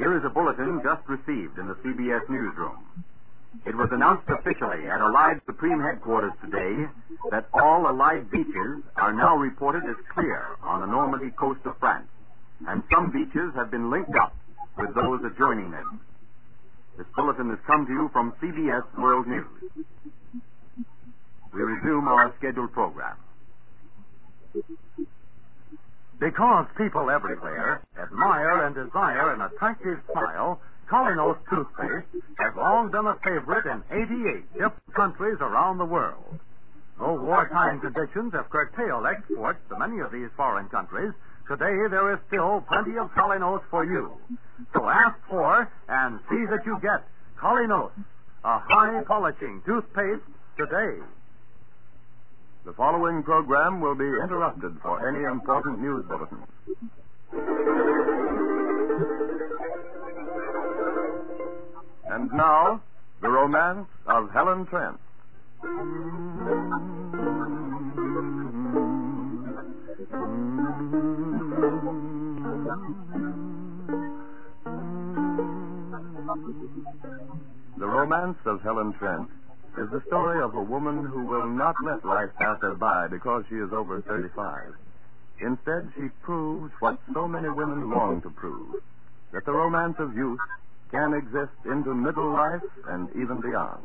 Here is a bulletin just received in the CBS newsroom. It was announced officially at Allied Supreme Headquarters today that all Allied beaches are now reported as clear on the Normandy coast of France, and some beaches have been linked up with those adjoining them. This bulletin has come to you from CBS World News. We resume our scheduled program. Because people everywhere admire and desire an attractive smile, Colinos toothpaste has long been a favorite in 88 different countries around the world. Though wartime conditions have curtailed exports to many of these foreign countries, today there is still plenty of Colinos for you. So ask for and see that you get Colinos, a high polishing toothpaste today. The following program will be interrupted for any important news bulletins. And now, the romance of Helen Trent. The romance of Helen Trent is the story of a woman who will not let life pass her by because she is over 35. Instead, she proves what so many women long to prove, that the romance of youth can exist into middle life and even beyond.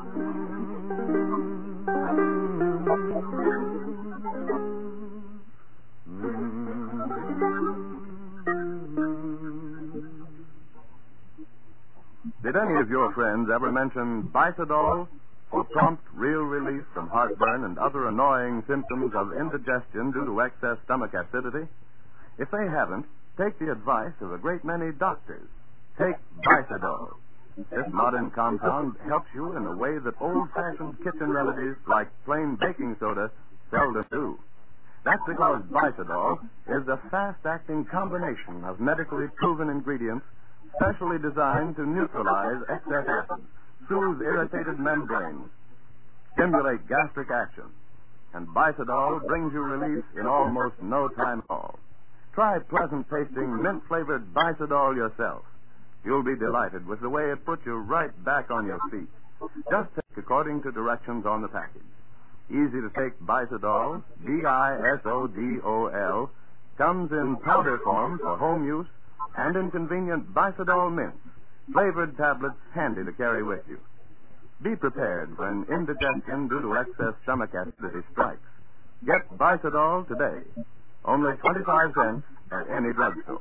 Did any of your friends ever mention Bicidol for prompt, real relief from heartburn and other annoying symptoms of indigestion due to excess stomach acidity? If they haven't, take the advice of a great many doctors. Take Bicidol. This modern compound helps you in a way that old-fashioned kitchen remedies like plain baking soda seldom do. That's because Bicidol is a fast-acting combination of medically proven ingredients specially designed to neutralize excess acid, soothe irritated membranes, stimulate gastric action. And Bicidol brings you relief in almost no time at all. Try pleasant-tasting, mint-flavored Bicidol yourself. You'll be delighted with the way it puts you right back on your feet. Just take according to directions on the package. Easy to take Bicidol, Bisodol, comes in powder form for home use and in convenient Bicidol mints, flavored tablets handy to carry with you. Be prepared when indigestion due to excess stomach acidity strikes. Get Bicidol today. Only 25 cents at any drugstore.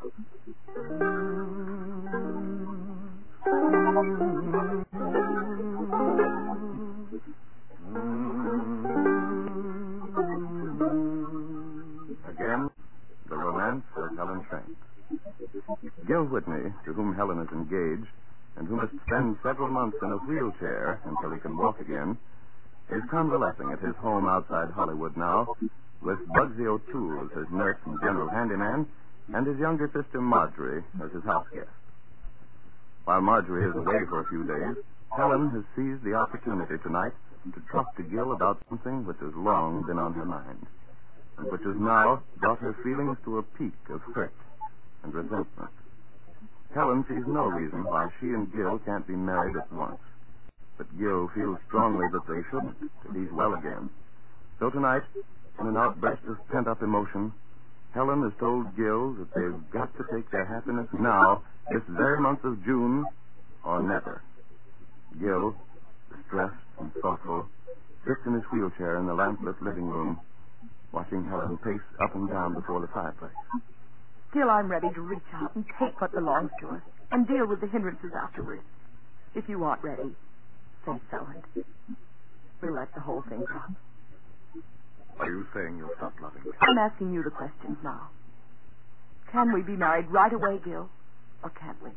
Again, the romance of Helen Trent. Gil Whitney, to whom Helen is engaged, and who must spend several months in a wheelchair until he can walk again, is convalescing at his home outside Hollywood now, with Bugsy O'Toole as his nurse and general handyman, and his younger sister Marjorie as his house guest. While Marjorie is away for a few days, Helen has seized the opportunity tonight to talk to Gil about something which has long been on her mind, and which has now brought her feelings to a peak of hurt and resentment. Helen sees no reason why she and Gil can't be married at once, but Gil feels strongly that they shouldn't, that he's well again. So tonight, in an outburst of pent-up emotion, Helen has told Gil that they've got to take their happiness now, this very month of June, or never. Gil, distressed and thoughtful, sits in his wheelchair in the lamplit living room, watching Helen pace up and down before the fireplace. Gil, I'm ready to reach out and take what belongs to us and deal with the hindrances afterwards. If you aren't ready, say so, and we'll let the whole thing drop. Are you saying you'll stop loving me? I'm asking you the questions now. Can we be married right away, Gil? Or can't we?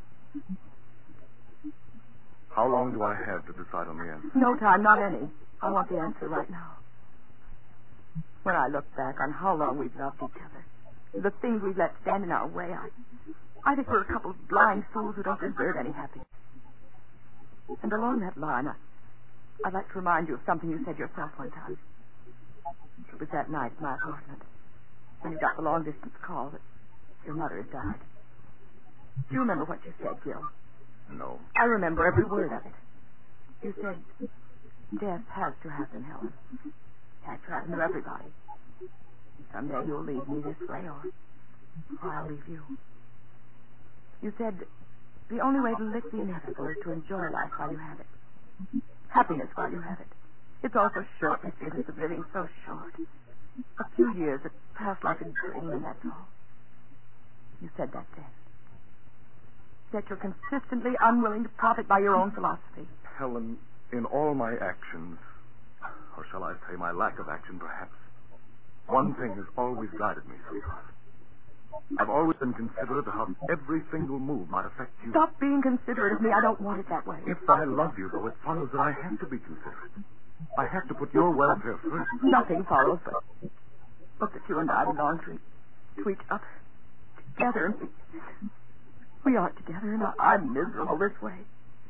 How long do I have to decide on the answer? No time, not any. I want the answer right now. When I look back on how long we've loved each other, the things we've let stand in our way, I think we're a couple of blind fools who don't deserve any happiness. And along that line, I'd like to remind you of something you said yourself one time. It was that night in my apartment when you got the long-distance call that your mother had died. Do you remember what you said, Gil? No. I remember every word of it. You said, death has to happen, Helen. Has to happen to everybody. Someday you'll leave me this way, or I'll leave you. You said, the only way to lick the inevitable is to enjoy life while you have it. Happiness while you have it. It's all so short, this business of living, so short. A few years that pass like a dream, and that's all. You said that then. Yet you're consistently unwilling to profit by your own philosophy. Helen, in all my actions, or shall I say my lack of action, perhaps, one thing has always guided me, sweetheart. I've always been considerate of how every single move might affect you. Stop being considerate of me. I don't want it that way. If I love you, though, it follows that I have to be considerate. I have to put your welfare first. Nothing follows but that you and I belong to each other. Together, and we aren't together, and I'm miserable this way.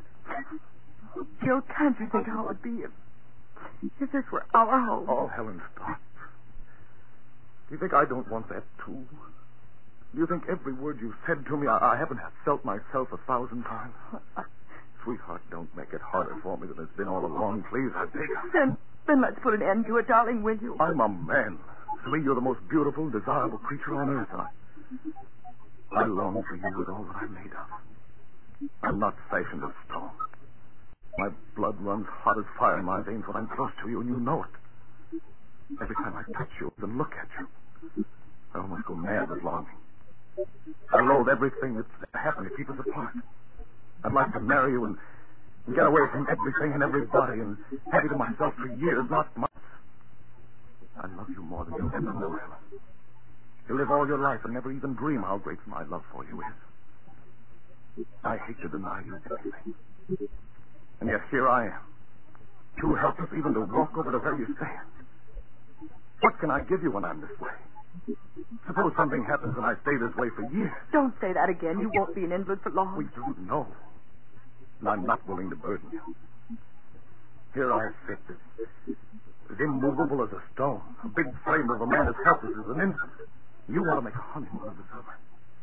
Gil, can't you think how it would be if this were our home? Oh, Helen, stop. Do you think I don't want that, too? Do you think every word you've said to me, I haven't felt myself 1,000 times? Sweetheart, don't make it harder for me than it's been all along. Please, I beg you. Then let's put an end to it, darling, will you? I'm a man. To me, you're the most beautiful, desirable creature on earth. I long for you with all that I'm made of. I'm not fashioned of stone. My blood runs hot as fire in my veins when I'm close to you, and you know it. Every time I touch you and look at you, I almost go mad with longing. I loathe everything that's happened to keep us apart. I'd like to marry you and get away from everything and everybody and have you to myself for years, not months. I love you more than you'll ever know, Helen. You live all your life and never even dream how great my love for you is. I hate to deny you anything. And yet here I am, too helpless even to walk over to where you stand. What can I give you when I'm this way? Suppose something happens and I stay this way for years. Don't say that again. You won't be an invalid for long. We don't know. And I'm not willing to burden you. Here I sit, as immovable as a stone, a big frame of a man as helpless as an infant. You want to make a honeymoon of the summer.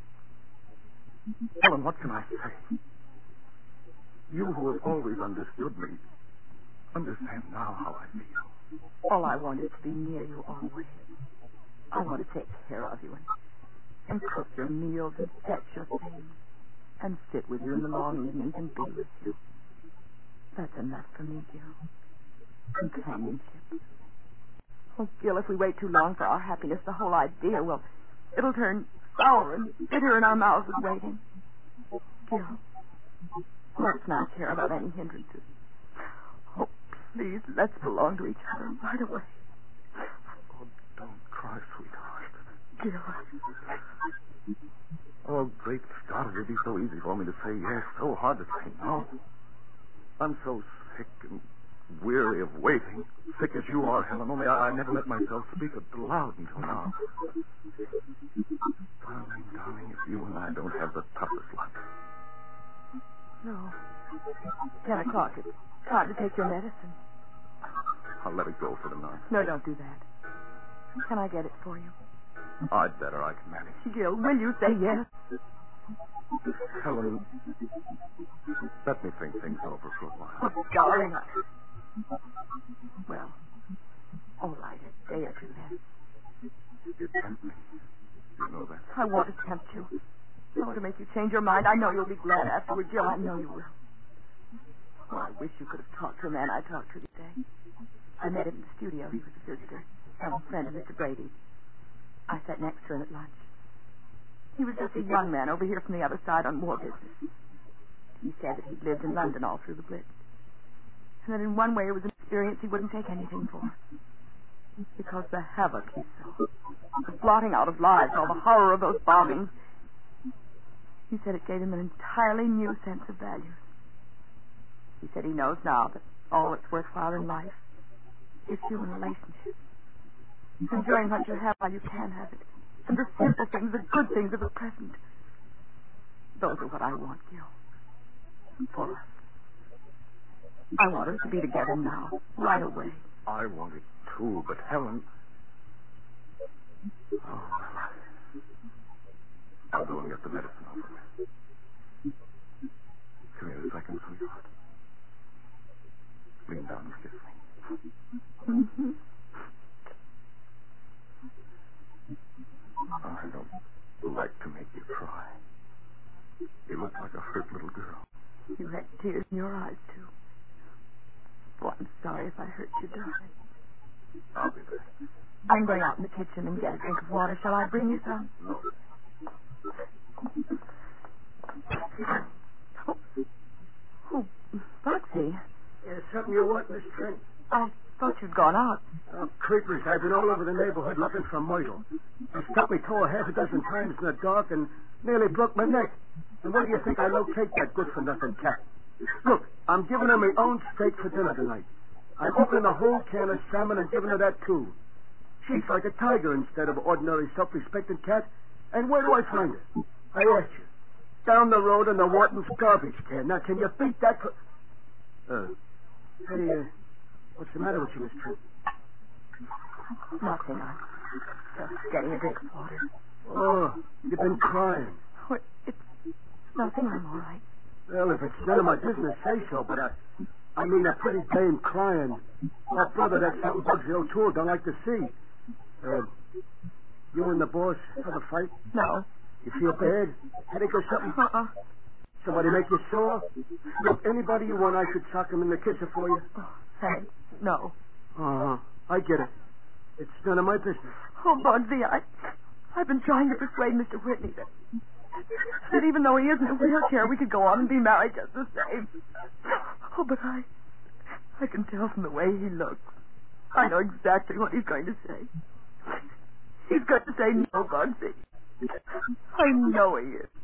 Helen, what can I say? You who have always understood me, understand now how I feel. All I want is to be near you always. I want to take care of you and cook your meals and fetch your things and sit with you in the long evenings and be with you. That's enough for me, Gil. Companionship. Oh, Gil, if we wait too long for our happiness, the whole idea, well, it'll turn sour and bitter in our mouths with waiting. Gil, let's not care about any hindrances. Oh, please, let's belong to each other right away. Oh, don't cry, sweetheart. Gil. Oh, great Scott, it would be so easy for me to say yes, so hard to say no. I'm so sick and weary of waiting. Sick as you are, Helen, only I never let myself speak it aloud until now. Darling, if you and I don't have the toughest luck. No. 10 o'clock. It's time to take your medicine. I'll let it go for the night. No, don't do that. Can I get it for you? I'd better. I can manage. Gil, will you say yes? Helen, let me think things over for a while. Oh, darling, Well, all right, a day or two then. You tempt me. You know that. I want to tempt you. I want to make you change your mind. I know you'll be glad afterward, Gil. I know you will. Oh, I wish you could have talked to a man I talked to today. I met him in the studio. He was a visitor. Some friend of Mr. Brady. I sat next to him at lunch. He was just a young man over here from the other side on war business. He said that he'd lived in London all through the Blitz. And that in one way it was an experience he wouldn't take anything for. Because the havoc he saw, the blotting out of lives, all the horror of those bombings, he said it gave him an entirely new sense of values. He said he knows now that all that's worthwhile in life is human relationships. Enjoying what you have while you can have it. And the simple things, the good things of the present. Those are what I want, Gil. For us. I want us to be together now, right away. I want it too, but Helen... Oh, well, I'll go and get the medicine over with. Come here a second, sweetheart. Lean down and kiss me. Mm-hmm. I don't like to make you cry. You look like a hurt little girl. You had tears in your eyes, too. Oh, I'm sorry if I hurt you, darling. I'll be there. I'm going out in the kitchen and get a drink of water. Shall I bring you some? No. Oh, Foxy. There's something you want, Miss Trent? I thought you'd gone out. Oh, creepers. I've been all over the neighborhood looking for Myrtle. I stuck my toe a half a dozen times in the dark and nearly broke my neck. And where do you think I locate that good-for-nothing cat? Look, I'm giving her my own steak for dinner tonight. I'm opening a whole can of salmon and giving her that, too. She's like a tiger instead of an ordinary self-respecting cat. And where do I find her? I ask you. Down the road in the Wharton's garbage can. Now, can you beat that? Hey, what's the matter with you, Miss Trent? Nothing. I'm just getting a drink of water. Oh, you've been crying. What? It's nothing. I'm all right. Well, if it's none of my business, say so, but I mean a pretty dame crying. My brother, that's something Bugsy O'Toole don't like to see. You and the boss have a fight? No. You feel bad? Headache or something? Somebody make you sore? Look, anybody you want, I should sock him in the kisser for you. Oh, thanks. No. Uh-huh. I get it. It's none of my business. Oh, Bugsy, I've been trying to persuade Mr. Whitney that even though he isn't in a wheelchair, we could go on and be married just the same. Oh, but I can tell from the way he looks. I know exactly what he's going to say. He's going to say no, Bugsy. I know he is.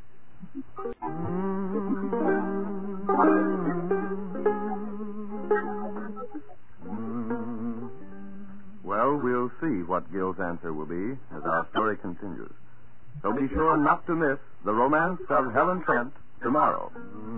Well, we'll see what Gil's answer will be as our story continues. So be sure not to miss The Romance of Helen Trent tomorrow.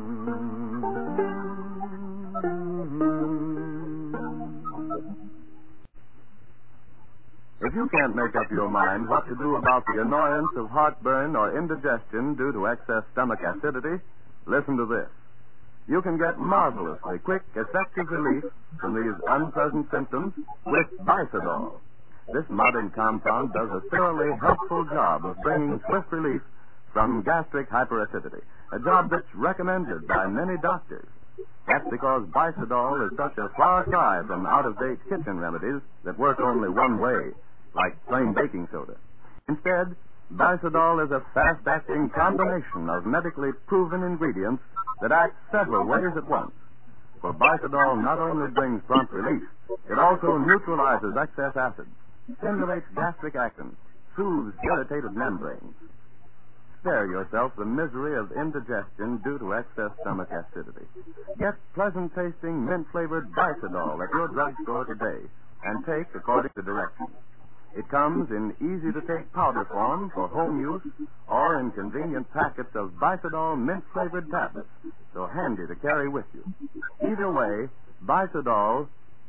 If you can't make up your mind what to do about the annoyance of heartburn or indigestion due to excess stomach acidity, listen to this. You can get marvelously quick, effective relief from these unpleasant symptoms with Bicidol. This modern compound does a thoroughly helpful job of bringing swift relief from gastric hyperacidity, a job that's recommended by many doctors. That's because Bicidol is such a far cry from out-of-date kitchen remedies that work only one way, like plain baking soda. Instead, Bicidol is a fast-acting combination of medically proven ingredients that act several ways at once. For Bicidol not only brings prompt relief, it also neutralizes excess acids, stimulates gastric action, soothes irritated membranes. Spare yourself the misery of indigestion due to excess stomach acidity. Get pleasant-tasting, mint-flavored Bicidol at your drugstore today and take according to directions. It comes in easy-to-take powder form for home use or in convenient packets of Bicidol mint-flavored tablets, so handy to carry with you. Either way, Bicidol,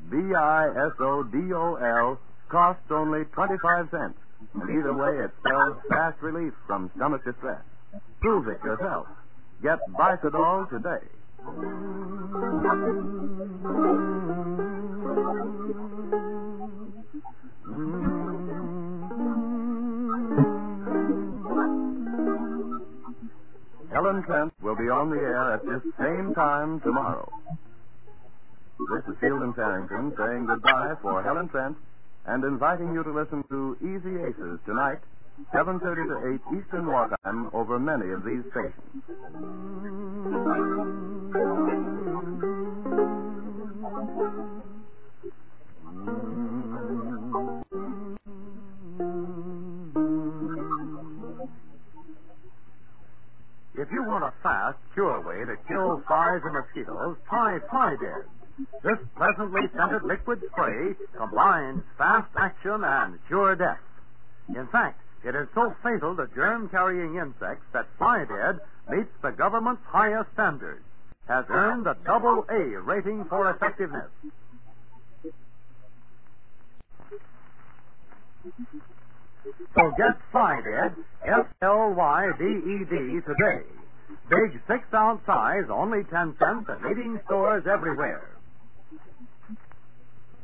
Bisodol, costs only 25 cents. And either way, it spells fast relief from stomach distress. Prove it yourself. Get Bicidol today. Helen Trent will be on the air at this same time tomorrow. This is Field & Farrington saying goodbye for Helen Trent and inviting you to listen to Easy Aces tonight, 7:30 to 8 Eastern Wartime over many of these stations. If you want a fast, sure way to kill flies and mosquitoes, try Fly-Dead. This pleasantly scented liquid spray combines fast action and sure death. In fact, it is so fatal to germ-carrying insects that Fly-Dead meets the government's highest standards, has earned a AA rating for effectiveness. So get Fly-Dead, Flydeed, today. Big 6-ounce size, only 10 cents at leading stores everywhere.